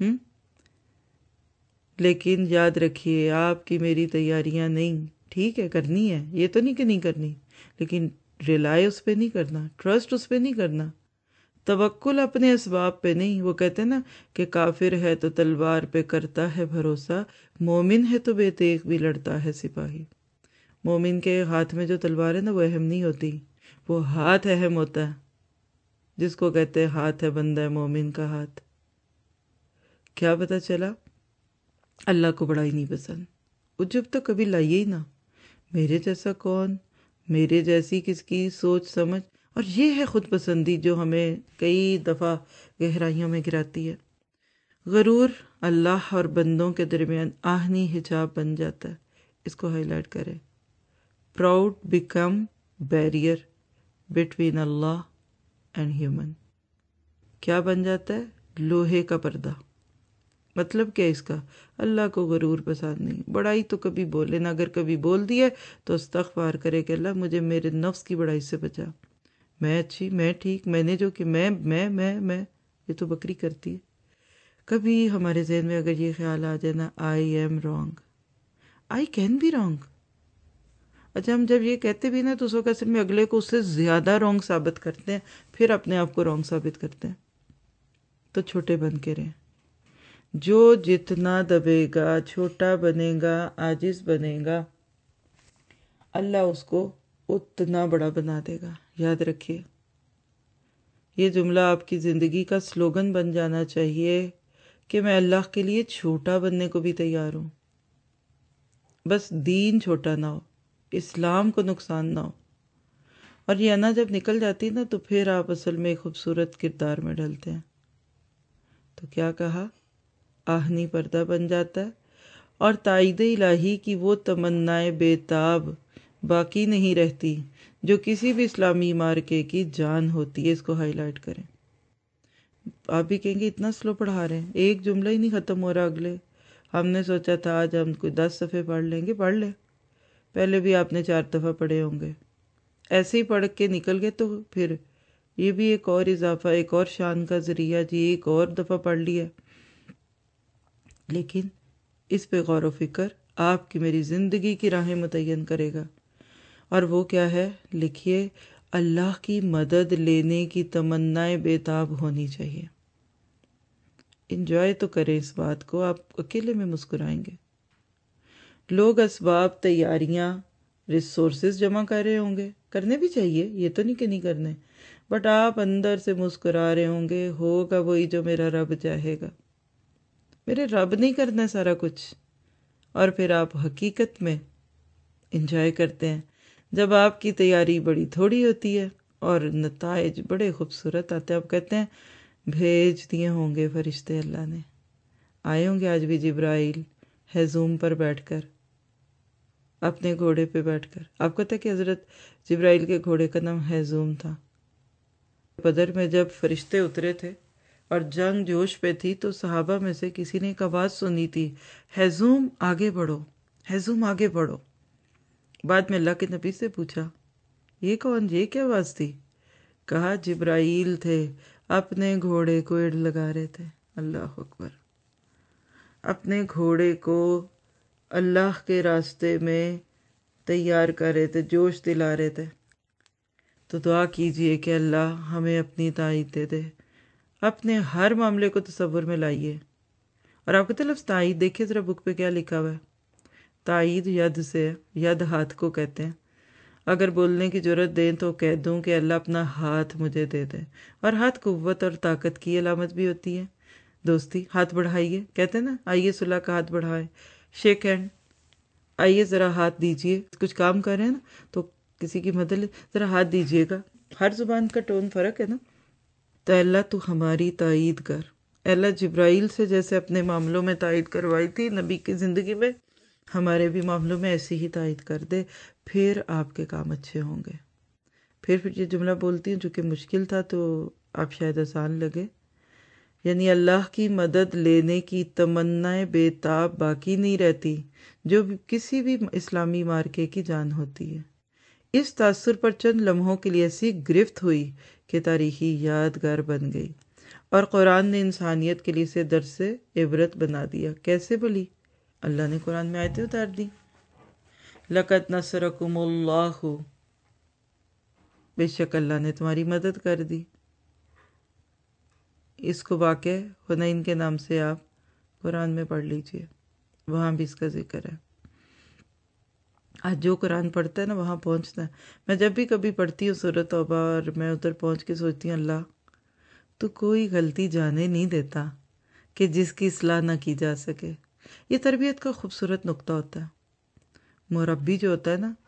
لیکن یاد رکھیے آپ کی میری تیاریاں نہیں، ٹھیک ہے کرنی ہے، یہ تو نہیں کہ نہیں کرنی، لیکن ریلائی اس پہ نہیں کرنا، ٹرسٹ اس پہ نہیں کرنا، توکل اپنے اسباب پہ نہیں۔ وہ کہتے ہیں نا کہ کافر ہے تو تلوار پہ کرتا ہے بھروسہ، مومن ہے تو بے تیغ بھی لڑتا ہے سپاہی۔ مومن کے ہاتھ میں جو تلوار ہے نا وہ اہم نہیں ہوتی، وہ ہاتھ اہم ہوتا ہے، جس کو کہتے ہیں ہاتھ ہے بندہ مومن کا ہاتھ۔ کیا پتہ چلا اللہ کو بڑا ہی نہیں پسند، عجب تو کبھی لائیے ہی نہ، میرے جیسا کون، میرے جیسی کس کی سوچ سمجھ، اور یہ ہے خود پسندی جو ہمیں کئی دفعہ گہرائیوں میں گراتی ہے۔ غرور اللہ اور بندوں کے درمیان آہنی حجاب بن جاتا ہے، اس کو ہائی لائٹ کرے۔ Proud became barrier between Allah and human. کیا بن جاتا ہے؟ لوہے کا پردہ۔ مطلب کیا اس کا؟ اللہ کو غرور پسند نہیں، بڑائی تو کبھی بولے نہ، اگر کبھی بول دیے تو استغفار کرے کہ اللہ مجھے میرے نفس کی بڑائی سے بچا، میں اچھی، میں ٹھیک، میں نے جو کہ میں یہ تو بکری کرتی ہے۔ کبھی ہمارے ذہن میں اگر یہ خیال آ جائے نا I am wrong, I can be wrong, اچھا ہم جب یہ کہتے بھی نا تو اس وقت اصل میں اگلے کو اس سے زیادہ رانگ ثابت کرتے ہیں، پھر اپنے آپ کو رانگ ثابت کرتے ہیں۔ تو چھوٹے بن کے رہیں، جو جتنا دبے گا، چھوٹا بنے گا، عاجز بنے گا، اللہ اس کو اتنا بڑا بنا دے گا۔ یاد رکھیے یہ جملہ آپ کی زندگی کا سلوگن بن جانا چاہیے کہ میں اللہ کے لیے چھوٹا بننے کو بھی تیار ہوں، بس دین چھوٹا نہ ہو، اسلام کو نقصان نہ ہو۔ اور یہ انا جب نکل جاتی نا تو پھر آپ اصل میں ایک خوبصورت کردار میں ڈھلتے ہیں۔ تو کیا کہا؟ آہنی پردہ بن جاتا ہے اور تائید الہی کی وہ تمنائے بے تاب باقی نہیں رہتی جو کسی بھی اسلامی مارکے کی جان ہوتی ہے۔ اس کو ہائی لائٹ کریں۔ آپ بھی کہیں گے اتنا سلو پڑھا رہے ہیں، ایک جملہ ہی نہیں ختم ہو رہا اگلے۔ ہم نے سوچا تھا آج ہم کوئی 10 صفحے پڑھ لیں گے، پڑھ لیں، پہلے بھی آپ نے 4 دفعہ پڑھے ہوں گے، ایسے ہی پڑھ کے نکل گئے تو پھر یہ بھی ایک اور اضافہ، ایک اور شان کا ذریعہ، جی ایک اور دفعہ پڑھ لیا۔ لیکن اس پہ غور و فکر آپ کی میری زندگی کی راہیں متعین کرے گا، اور وہ کیا ہے؟ لکھیے اللہ کی مدد لینے کی تمنائے بے تاب ہونی چاہیے۔ انجوائے تو کریں اس بات کو، آپ اکیلے میں مسکرائیں گے۔ لوگ اسباب، تیاریاں، ریسورسز جمع کر رہے ہوں گے، کرنے بھی چاہیے، یہ تو نہیں کہ نہیں کرنے، بٹ آپ اندر سے مسکرا رہے ہوں گے ہوگا وہی جو میرا رب چاہے گا۔ میرے رب نہیں کرنا سارا کچھ، اور پھر آپ حقیقت میں انجوائے کرتے ہیں جب آپ کی تیاری بڑی تھوڑی ہوتی ہے اور نتائج بڑے خوبصورت آتے ہیں۔ آپ کہتے ہیں بھیج دیے ہوں گے فرشتے، اللہ نے آئے ہوں گے آج بھی جبرائیل ہیزوم پر بیٹھ کر، اپنے گھوڑے پہ بیٹھ کر۔ آپ کو پتہ ہے کہ حضرت جبرائیل کے گھوڑے کا نام ہیزوم تھا۔ بدر میں جب فرشتے اترے تھے اور جنگ جوش پہ تھی تو صحابہ میں سے کسی نے ایک آواز سنی تھی، ہیزوم آگے بڑھو، ہیزوم آگے بڑھو۔ بعد میں اللہ کے نبی سے پوچھا یہ کون، یہ کیا آواز تھی؟ کہا جبرائیل تھے، اپنے گھوڑے کو اڑ لگا رہے تھے۔ اللہ اکبر، اپنے گھوڑے کو اللہ کے راستے میں تیار کر رہے تھے، جوش دلا رہے تھے۔ تو دعا کیجئے کہ اللہ ہمیں اپنی تائید دے دے، اپنے ہر معاملے کو تصور میں لائیے، اور آپ کہتے لفظ تائید دیکھیے ذرا بک پہ کیا لکھا ہوا ہے. تائید ید سے ہے، ید ہاتھ کو کہتے ہیں. اگر بولنے کی جرت دیں تو کہہ دوں کہ اللہ اپنا ہاتھ مجھے دے دے. اور ہاتھ قوت اور طاقت کی علامت بھی ہوتی ہے. دوستی، ہاتھ بڑھائیے، کہتے ہیں نا آئیے صلح کا ہاتھ بڑھائے. شیک ہینڈ، آئیے ذرا ہاتھ دیجیے. کچھ کام کر رہے ہیں نا تو کسی کی مدد ذرا ہاتھ دیجیے گا. ہر زبان کا ٹون فرق ہے نا. تو اللہ تو ہماری تائید کر. اللہ جبرائیل سے جیسے اپنے معاملوں میں تائید کروائی تھی نبی کی زندگی میں، ہمارے بھی معاملوں میں ایسی ہی تائید کر دے، پھر آپ کے کام اچھے ہوں گے. پھر یہ جملہ بولتی ہوں چونکہ مشکل تھا تو آپ شاید آسان لگے. یعنی اللہ کی مدد لینے کی تمنا بے تاب باقی نہیں رہتی جو کسی بھی اسلامی مارکے کی جان ہوتی ہے. اس تاثر پر چند لمحوں کے لیے ایسی گرفت ہوئی کہ تاریخی یادگار بن گئی، اور قرآن نے انسانیت کے لیے اسے درس عبرت بنا دیا. کیسے بولی؟ اللہ نے قرآن میں آیتیں اتار دی. لَقَدْ نَصَرَكُمُ اللَّهُ، بے شک اللہ نے تمہاری مدد کر دی. اس کو واقع حنین کے نام سے آپ قرآن میں پڑھ لیجئے، وہاں بھی اس کا ذکر ہے. آج جو قرآن پڑھتا ہے نا وہاں پہنچتا ہے. میں جب بھی کبھی پڑھتی ہوں سورۃ توبہ اور میں ادھر پہنچ کے سوچتی ہوں اللہ تو کوئی غلطی جانے نہیں دیتا کہ جس کی اصلاح نہ کی جا سکے. یہ تربیت کا خوبصورت نقطہ ہوتا ہے. مربی جو ہوتا ہے نا،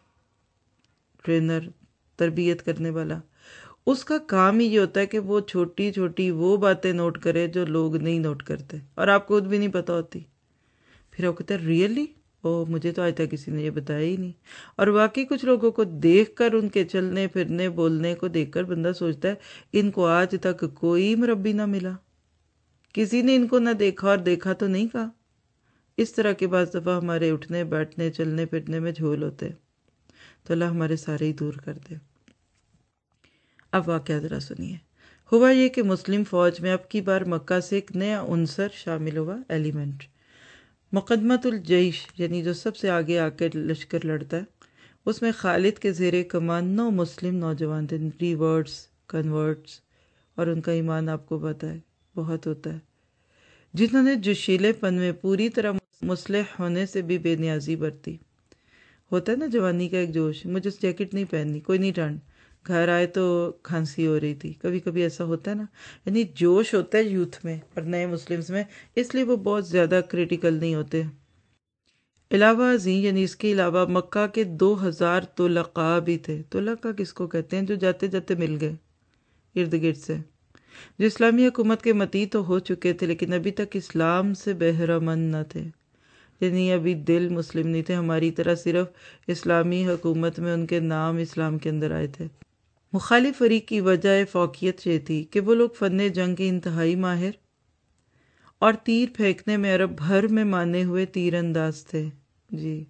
ٹرینر، تربیت کرنے والا، اس کا کام ہی یہ ہوتا ہے کہ وہ چھوٹی چھوٹی وہ باتیں نوٹ کرے جو لوگ نہیں نوٹ کرتے اور آپ کو خود بھی نہیں پتہ ہوتی. پھر وہ کہتے ہیں ریئلی؟ مجھے تو آج تک کسی نے یہ بتایا ہی نہیں. اور واقعی کچھ لوگوں کو دیکھ کر، ان کے چلنے پھرنے بولنے کو دیکھ کر بندہ سوچتا ہے ان کو آج تک کوئی مربی نہ ملا، کسی نے ان کو نہ دیکھا اور دیکھا تو نہیں کہا. اس طرح کے بعض دفعہ ہمارے اٹھنے بیٹھنے چلنے پھرنے میں جھول ہوتے، تو اللہ ہمارے سارے ہی دور کر دے. اب واقعہ ذرا سنیے. ہوا یہ کہ مسلم فوج میں اب کی بار مکہ سے ایک نیا عنصر شامل ہوا، ایلیمنٹ. مقدمۃ الجیش، یعنی جو سب سے آگے آ کے لشکر لڑتا ہے. اس میں خالد کے زیر کمان 9 مسلم نوجوان تھے، ریورٹس، کنورٹس، اور ان کا ایمان آپ کو پتہ ہے بہت ہوتا ہے، جنہوں نے جوشیلے پن میں پوری طرح مسلح ہونے سے بھی بے نیازی برتی. ہوتا ہے نا جوانی کا ایک جوش، مجھے جیکٹ نہیں پہننی، کوئی نہیں ٹھنڈ، گھر آئے تو کھانسی ہو رہی تھی. کبھی کبھی ایسا ہوتا ہے نا، یعنی جوش ہوتا ہے یوتھ میں اور نئے مسلمز میں، اس لیے وہ بہت زیادہ کریٹیکل نہیں ہوتے. علاوہ ازیں، یعنی اس کے علاوہ مکہ کے 2000 طلقاء بھی تھے. طلقاء کس کو کہتے ہیں؟ جو جاتے جاتے مل گئے ارد گرد سے، جو اسلامی حکومت کے مطیع تو ہو چکے تھے لیکن ابھی تک اسلام سے بہرہ مند نہ تھے. یعنی ابھی دل مسلم نہیں تھے، ہماری طرح صرف اسلامی حکومت میں ان کے نام اسلام کے اندر آئے تھے. مخالف فریق کی وجہ فوقیت یہ تھی کہ وہ لوگ فن جنگ کے انتہائی ماہر اور تیر پھینکنے میں عرب بھر میں مانے ہوئے تیر انداز تھے. جی،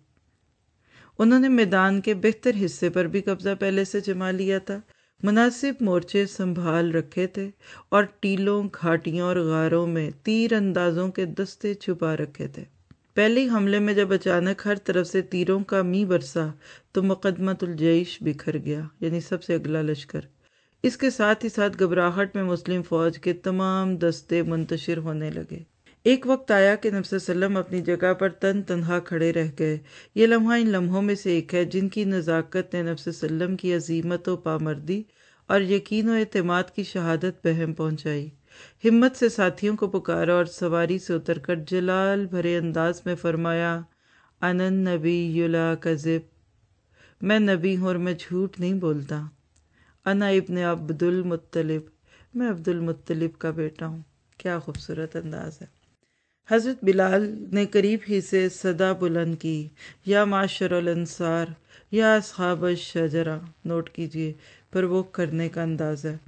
انہوں نے میدان کے بہتر حصے پر بھی قبضہ پہلے سے جما لیا تھا، مناسب مورچے سنبھال رکھے تھے اور ٹیلوں، گھاٹیوں اور غاروں میں تیر اندازوں کے دستے چھپا رکھے تھے. پہلے حملے میں جب اچانک ہر طرف سے تیروں کا می برسا تو مقدمۃ الجیش بکھر گیا، یعنی سب سے اگلا لشکر. اس کے ساتھ ہی ساتھ گھبراہٹ میں مسلم فوج کے تمام دستے منتشر ہونے لگے. ایک وقت آیا کہ نبی صلی اللہ علیہ وسلم اپنی جگہ پر تنہا کھڑے رہ گئے. یہ لمحہ ان لمحوں میں سے ایک ہے جن کی نزاکت نے نبی صلی اللہ علیہ وسلم کی عظیمت و پامردی اور یقین و اعتماد کی شہادت بہم پہنچائی. ہمت سے ساتھیوں کو پکارا اور سواری سے اتر کر جلال بھرے انداز میں فرمایا، انا النبی لا کذب، میں نبی ہوں اور میں جھوٹ نہیں بولتا. انا ابن عبد المطلب، میں عبد المطلب کا بیٹا ہوں. کیا خوبصورت انداز ہے. حضرت بلال نے قریب ہی سے صدا بلند کی، یا معاشر الانصار، یا اصحاب الشجرہ. نوٹ کیجئے، پرووک کرنے کا انداز ہے.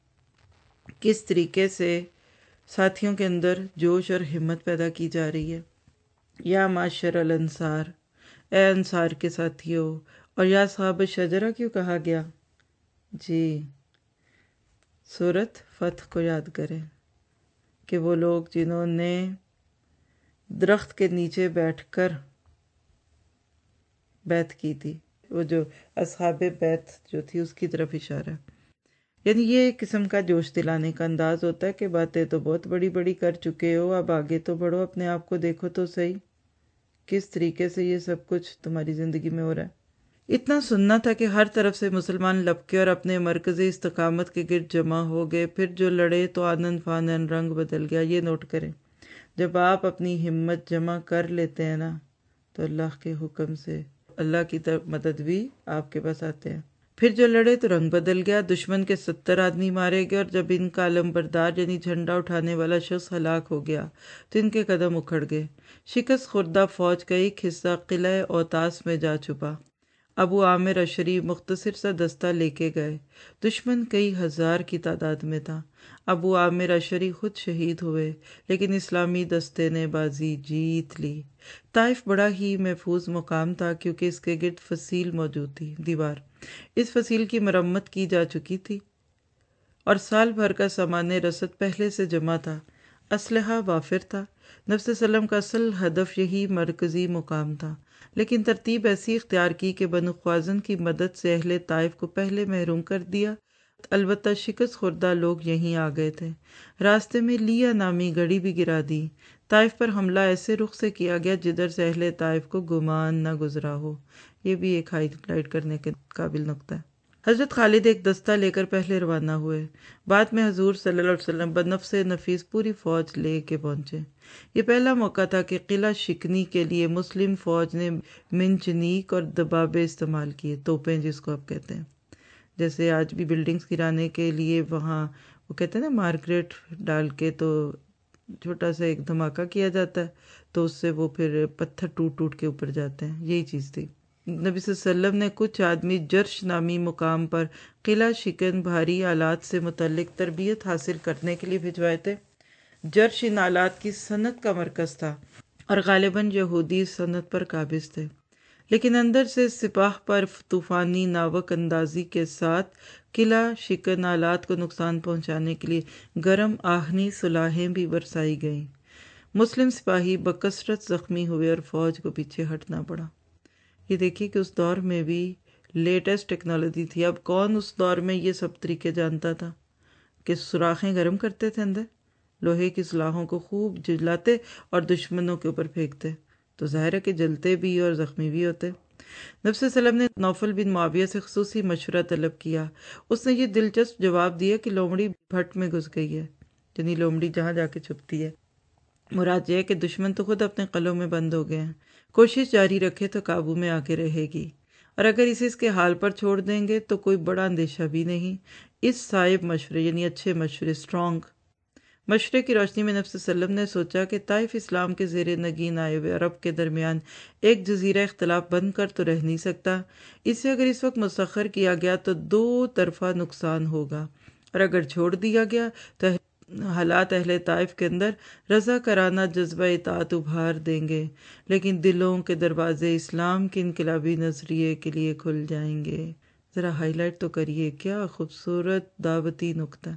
کس طریقے سے ساتھیوں کے اندر جوش اور ہمت پیدا کی جا رہی ہے. یا معاشر الانصار، اے انصار کے ساتھیوں. اور یا اصحاب الشجرہ کیوں کہا گیا؟ جی، سورۃ فتح کو یاد کریں کہ وہ لوگ جنہوں نے درخت کے نیچے بیٹھ کر بیعت کی تھی، وہ جو اصحاب بیعت جو تھی اس کی طرف اشارہ ہے. یعنی یہ ایک قسم کا جوش دلانے کا انداز ہوتا ہے کہ باتیں تو بہت بڑی بڑی کر چکے ہو، اب آگے تو بڑھو، اپنے آپ کو دیکھو تو صحیح، کس طریقے سے یہ سب کچھ تمہاری زندگی میں ہو رہا ہے۔ اتنا سننا تھا کہ ہر طرف سے مسلمان لپکے اور اپنے مرکزی استقامت کے گرد جمع ہو گئے، پھر جو لڑے تو آنن فانن رنگ بدل گیا۔ یہ نوٹ کریں، جب آپ اپنی ہمت جمع کر لیتے ہیں نا تو اللہ کے حکم سے اللہ کی مدد بھی آپ کے پاس آتے ہیں۔ پھر جو لڑے تو رنگ بدل گیا، دشمن کے 70 آدمی مارے گئے، اور جب ان کا علمبردار یعنی جھنڈا اٹھانے والا شخص ہلاک ہو گیا تو ان کے قدم اکھڑ گئے۔ شکست خوردہ فوج کا ایک حصہ قلعہ اوتاس میں جا چھپا۔ ابو عامر اشری مختصر سا دستہ لے کے گئے، دشمن کئی ہزار کی تعداد میں تھا۔ ابو عامر اشری خود شہید ہوئے، لیکن اسلامی دستے نے بازی جیت لی۔ طائف بڑا ہی محفوظ مقام تھا کیونکہ اس کے گرد فصیل موجود تھی، دیوار۔ اس فصیل کی مرمت کی جا چکی تھی اور سال بھر کا سامان رسد پہلے سے جمع تھا، اسلحہ وافر تھا۔ نبی صلی اللہ علیہ وسلم کا اصل ہدف یہی مرکزی مقام تھا، لیکن ترتیب ایسی اختیار کی کہ بنو خوازن کی مدد سے اہل طائف کو پہلے محروم کر دیا۔ البتہ شکست خوردہ لوگ یہیں آ گئے تھے۔ راستے میں لیا نامی گڑی بھی گرا دی۔ طائف پر حملہ ایسے رخ سے کیا گیا جدھر سے اہل طائف کو گمان نہ گزرا ہو۔ یہ بھی ایک ہائی لائٹ کرنے کے قابل نقطہ ہے۔ حضرت خالد ایک دستہ لے کر پہلے روانہ ہوئے، بعد میں حضور صلی اللہ علیہ وسلم بنفس نفیس پوری فوج لے کے پہنچے۔ یہ پہلا موقع تھا کہ قلعہ شکنی کے لیے مسلم فوج نے منجنیق اور دبابے استعمال کیے، توپیں جس کو آپ کہتے ہیں، جیسے آج بھی بلڈنگز گرانے کے لیے وہاں وہ کہتے ہیں نا مارگریٹ ڈال کے تو چھوٹا سا ایک دھماکہ کیا جاتا ہے تو اس سے وہ پھر پتھر ٹوٹ ٹوٹ کے اوپر جاتے ہیں، یہی چیز تھی۔ نبی صلی اللہ علیہ وسلم نے کچھ آدمی جرش نامی مقام پر قلعہ شکن بھاری آلات سے متعلق تربیت حاصل کرنے کے لیے بھجوائے تھے۔ جرش ان آلات کی صنعت کا مرکز تھا اور غالباً یہودی صنعت پر قابض تھے، لیکن اندر سے سپاہ پر طوفانی ناوک اندازی کے ساتھ قلعہ شکن آلات کو نقصان پہنچانے کے لیے گرم آہنی سلاحیں بھی برسائی گئیں۔ مسلم سپاہی بکثرت زخمی ہوئے اور فوج کو پیچھے ہٹنا پڑا۔ یہ دیکھیے کہ اس دور میں بھی لیٹسٹ ٹیکنالوجی تھی۔ اب کون اس دور میں یہ سب طریقے جانتا تھا کہ سوراخیں گرم کرتے تھے، اندر لوہے کی سلاحوں کو خوب جلاتے اور دشمنوں کے اوپر پھینکتے، تو ظاہر ہے کہ جلتے بھی اور زخمی بھی ہوتے۔ نبی صلی اللہ علیہ وسلم نے نوفل بن معاویہ سے خصوصی مشورہ طلب کیا۔ اس نے یہ دلچسپ جواب دیا کہ لومڑی بھٹ میں گھس گئی ہے، یعنی لومڑی جہاں جا کے چھپتی ہے۔ مراد یہ ہے کہ دشمن تو خود اپنے قلعوں میں بند ہو گئے ہیں، کوشش جاری رکھے تو قابو میں آ کے رہے گی، اور اگر اسے اس کے حال پر چھوڑ دیں گے تو کوئی بڑا اندیشہ بھی نہیں۔ اس صائب مشورے یعنی اچھے مشورے، اسٹرانگ مشورے کی روشنی میں نبی صلی اللہ علیہ وسلم نے سوچا کہ طائف اسلام کے زیر نگین آئے ہوئے عرب کے درمیان ایک جزیرہ اختلاف بن کر تو رہ نہیں سکتا، اسے اگر اس وقت مسخر کیا گیا تو دو طرفہ نقصان ہوگا، اور اگر چھوڑ دیا گیا تو حالات اہل طائف کے اندر رضا کرانہ جذبہ اطاعت ابھار دیں گے، لیکن دلوں کے دروازے اسلام کے انقلابی نظریے کے لیے کھل جائیں گے۔ ذرا ہائی لائٹ تو کریے، کیا خوبصورت دعوتی نقطہ۔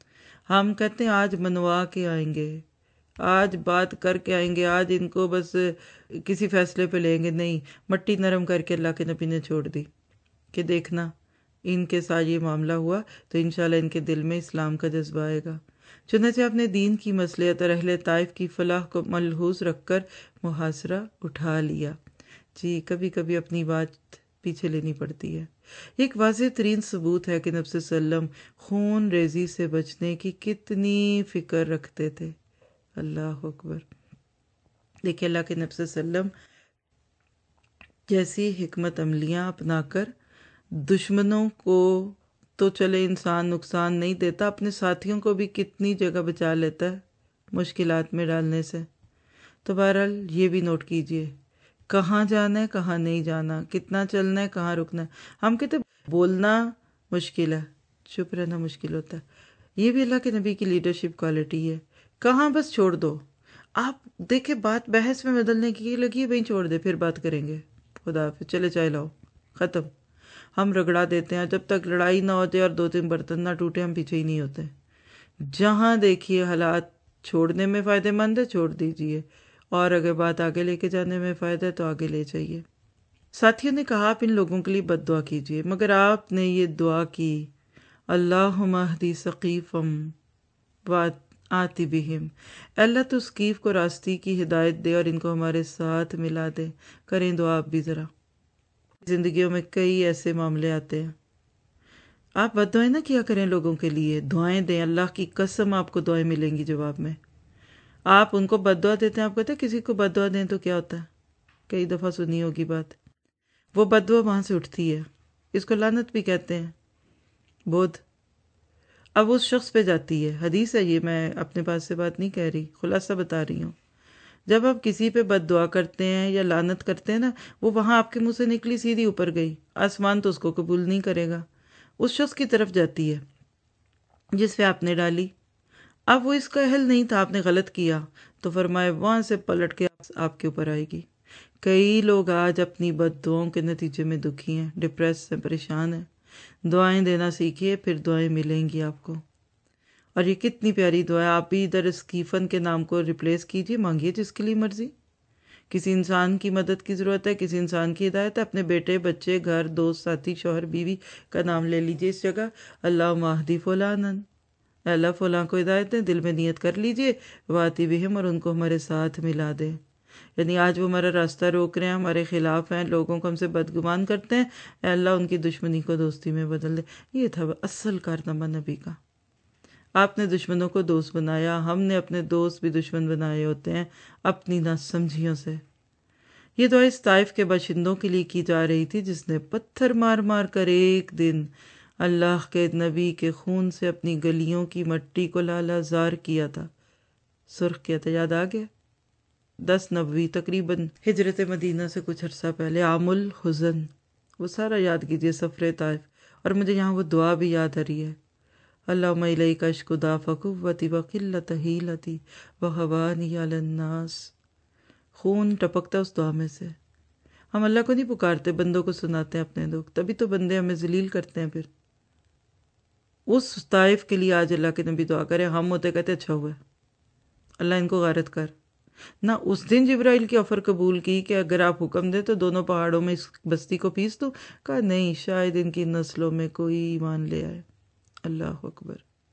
ہم کہتے ہیں آج منوا کے آئیں گے، آج بات کر کے آئیں گے، آج ان کو بس کسی فیصلے پہ لیں گے، نہیں، مٹی نرم کر کے اللہ کے نبی نے چھوڑ دی کہ دیکھنا ان کے ساتھ یہ معاملہ ہوا تو انشاءاللہ ان کے دل میں اسلام کا جذبہ آئے گا۔ چنانچہ اپنے دین کی مصلحت اور اہل طائف کی فلاح کو ملحوظ رکھ کر محاصرہ اٹھا لیا۔ جی کبھی کبھی اپنی بات پیچھے لینی پڑتی ہے۔ ایک واضح ترین ثبوت ہے کہ نبی صلی اللہ علیہ وسلم خون ریزی سے بچنے کی کتنی فکر رکھتے تھے۔ اللہ اکبر۔ دیکھیں اللہ کے نبی صلی اللہ علیہ وسلم جیسی حکمت عملیاں اپنا کر دشمنوں کو تو چلے انسان نقصان نہیں دیتا، اپنے ساتھیوں کو بھی کتنی جگہ بچا لیتا ہے مشکلات میں ڈالنے سے۔ تو بہرحال یہ بھی نوٹ کیجئے، کہاں جانا ہے کہاں نہیں جانا، کتنا چلنا ہے کہاں رکنا ہے۔ ہم کہتے بولنا مشکل ہے، چپ رہنا مشکل ہوتا ہے۔ یہ بھی اللہ کے نبی کی لیڈرشپ کوالٹی ہے۔ کہاں بس چھوڑ دو، آپ دیکھیں بات بحث میں بدلنے کی لگی ہے، وہیں چھوڑ دے، پھر بات کریں گے، خدا حافظ، چلے چائے لاؤ، ختم۔ ہم رگڑا دیتے ہیں، جب تک لڑائی نہ ہو جائے اور 2-3 برتن نہ ٹوٹے ہم پیچھے ہی نہیں ہوتے۔ جہاں دیکھیے حالات چھوڑنے میں فائدہ مند ہے چھوڑ دیجئے، اور اگر بات آگے لے کے جانے میں فائدہ ہے تو آگے لے جائیے۔ ساتھیوں نے کہا آپ ان لوگوں کے لیے بد دعا کیجئے، مگر آپ نے یہ دعا کی اللہم اہدی ثقیفم آتی بہم، اللہ تو ثقیف کو راستی کی ہدایت دے اور ان کو ہمارے ساتھ ملا دے۔ کریں دعا آپ بھی ذرا، زندگیوں میں کئی ایسے معاملے آتے ہیں، آپ بد دعائیں نہ کیا کریں لوگوں کے لیے، دعائیں دیں، اللہ کی قسم آپ کو دعائیں ملیں گی جواب میں۔ آپ ان کو بد دعا دیتے ہیں، آپ کہتے ہیں کسی کو بد دعا دیں تو کیا ہوتا ہے، کئی دفعہ سنی ہوگی بات، وہ بد دعا وہاں سے اٹھتی ہے، اس کو لعنت بھی کہتے ہیں، بدھ، اب اس شخص پہ جاتی ہے، حدیث ہے یہ، میں اپنے پاس سے بات نہیں کہہ رہی، خلاصہ بتا رہی ہوں۔ جب آپ کسی پہ بد دعا کرتے ہیں یا لعنت کرتے ہیں نا، وہ وہاں آپ کے منہ سے نکلی سیدھی اوپر گئی، آسمان تو اس کو قبول نہیں کرے گا، اس شخص کی طرف جاتی ہے جس پہ آپ نے ڈالی۔ اب وہ اس کا اہل نہیں تھا، آپ نے غلط کیا، تو فرمائے وہاں سے پلٹ کے آپ کے اوپر آئے گی۔ کئی لوگ آج اپنی بد دعاؤں کے نتیجے میں دکھی ہیں، ڈپریس ہیں، پریشان ہیں۔ دعائیں دینا سیکھیے، پھر دعائیں ملیں گی آپ کو۔ اور یہ کتنی پیاری دعا ہے، آپ بھی ادھر اسکیفن کے نام کو ریپلیس کیجیے، مانگیے جس کے لیے مرضی۔ کسی انسان کی مدد کی ضرورت ہے، کسی انسان کی ہدایت ہے، اپنے بیٹے، بچے، گھر، دوست، ساتھی، شوہر، بیوی کا نام لے لیجیے اس جگہ، اللہم اہدی فلانن، اے اللہ فلاں کو ہدایت دیں، دل میں نیت کر لیجیے، واتی بہم، اور ان کو ہمارے ساتھ ملا دے۔ یعنی آج وہ ہمارا راستہ روک رہے ہیں، ہمارے خلاف ہیں، لوگوں کو ہم سے بدگمان کرتے ہیں، اے اللہ ان کی دشمنی کو دوستی میں بدل دے۔ یہ تھا اصل کارنامہ نبی کا۔ آپ نے دشمنوں کو دوست بنایا، ہم نے اپنے دوست بھی دشمن بنائے ہوتے ہیں اپنی ناسمجھیوں سے۔ یہ دعا اس طائف کے باشندوں کے لیے کی جا رہی تھی جس نے پتھر مار مار کر ایک دن اللہ کے نبی کے خون سے اپنی گلیوں کی مٹی کو لالہ زار کیا تھا، سرخ کیا تھا، یاد آ گیا؟ 10 نبوی تقریباً ہجرت مدینہ سے کچھ عرصہ پہلے، عام الحزن، وہ سارا یاد کیجیے، سفر طائف۔ اور مجھے یہاں وہ دعا بھی یاد آ رہی ہے، اللہم الیک اشکو ضعف قوتی وقلۃ حیلتی وہوانی علی الناس۔ خون ٹپکتا اس دعا میں سے۔ ہم اللہ کو نہیں پکارتے، بندوں کو سناتے ہیں اپنے دکھ، تبھی تو بندے ہمیں ذلیل کرتے ہیں۔ پھر اس طائف کے لیے آج اللہ کے نبی دعا کرے، ہم ہوتے کہتے اچھا ہوا ہے، اللہ ان کو غارت کر۔ نہ اس دن جبرائیل کی آفر قبول کی کہ اگر آپ حکم دیں تو دونوں پہاڑوں میں اس بستی کو پیس دوں، کہا نہیں، شاید ان کی نسلوں میں کوئی ایمان لے آئے۔ اللہ اکبر۔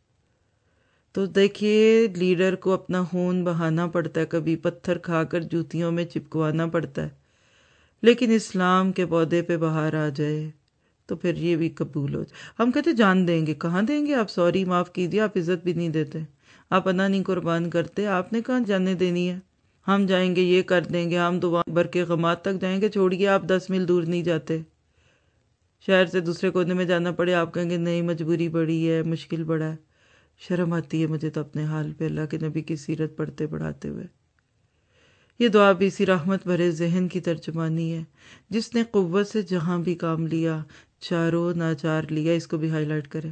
تو دیکھیے، لیڈر کو اپنا خون بہانا پڑتا ہے، کبھی پتھر کھا کر جوتیوں میں چپکوانا پڑتا ہے، لیکن اسلام کے پودے پہ بہار آ جائے تو پھر یہ بھی قبول ہو جائے۔ ہم کہتے جان دیں گے، کہاں دیں گے؟ آپ سوری، معاف کیجیے، آپ عزت بھی نہیں دیتے، آپ انا نہیں قربان کرتے، آپ نے کہاں جانے دینی ہے؟ ہم جائیں گے، یہ کر دیں گے، ہم تو وہاں بر کے غمات تک جائیں گے، چھوڑیے آپ 10 میل دور نہیں جاتے، شہر سے دوسرے کونے میں جانا پڑے، آپ کہیں گے نہیں مجبوری بڑی ہے، مشکل بڑا ہے۔ شرم آتی ہے مجھے تو اپنے حال پہ اللہ کے نبی کی سیرت پڑھتے پڑھاتے ہوئے۔ یہ دعا بھی اسی رحمت بھرے ذہن کی ترجمانی ہے، جس نے قوت سے جہاں بھی کام لیا، چاروں ناچار لیا، اس کو بھی ہائی لائٹ کریں۔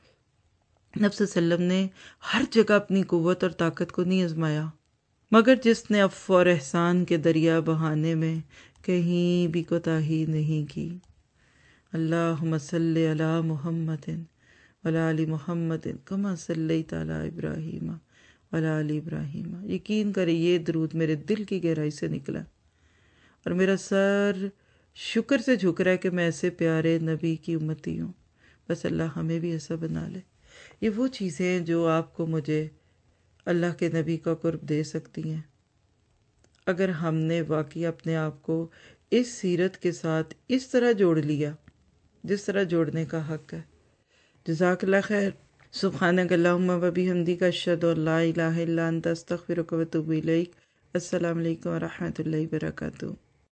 نبی صلی اللہ علیہ وسلم نے ہر جگہ اپنی قوت اور طاقت کو نہیں آزمایا، مگر جس نے عفو اور احسان کے دریا بہانے میں کہیں بھی کوتاہی نہیں کی۔ اللہم صلی علی محمد وعلی آل محمد کما صلیت علی ابراہیم وعلی آل ابراہیم۔ یقین کریں یہ درود میرے دل کی گہرائی سے نکلا، اور میرا سر شکر سے جھک رہا ہے کہ میں ایسے پیارے نبی کی امتی ہوں۔ بس اللہ ہمیں بھی ایسا بنا لے۔ یہ وہ چیزیں ہیں جو آپ کو، مجھے اللہ کے نبی کا قرب دے سکتی ہیں، اگر ہم نے واقعی اپنے آپ کو اس سیرت کے ساتھ اس طرح جوڑ لیا جس طرح جوڑنے کا حق ہے۔ جزاک اللہ خیر۔ سبحانک اللہم و بحمدک، اشہد ان لا الہ الا انت، استغفرک و اتوب الیک۔ السلام علیکم و رحمۃ اللہ وبرکاتہ۔